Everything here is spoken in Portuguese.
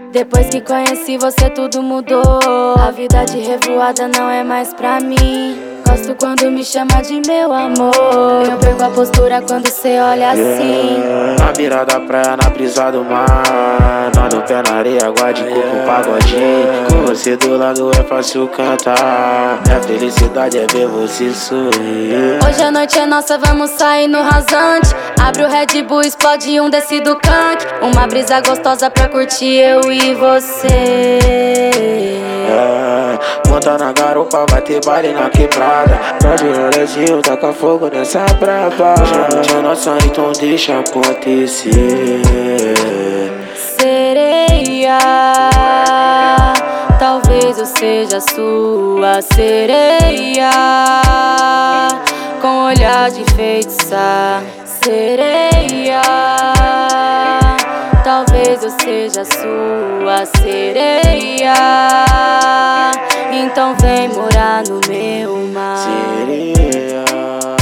Depois que conheci você tudo mudou. A vida de revoada não é mais pra mim. Gosto quando me chama de meu amor. Eu perco a postura quando cê olha assim. Na beira da praia, na brisa do mar, no pé na areia, água de coco, pagodinho. Com você do lado é fácil cantar. Minha felicidade é ver você sorrir. Hoje a noite é nossa, vamos sair no rasante. Abre o Red Bull, explode um desse do canque. Uma brisa gostosa pra curtir eu e você. Monta na garupa, vai ter baile na quebrada. Pode rolezinho, taca fogo nessa braba. Hoje a noite é nossa, então deixa acontecer. Sereia, talvez eu seja sua sereia, com olhar de feitiçar. Sereia, talvez eu seja sua sereia, então vem morar no meu mar. Sereia.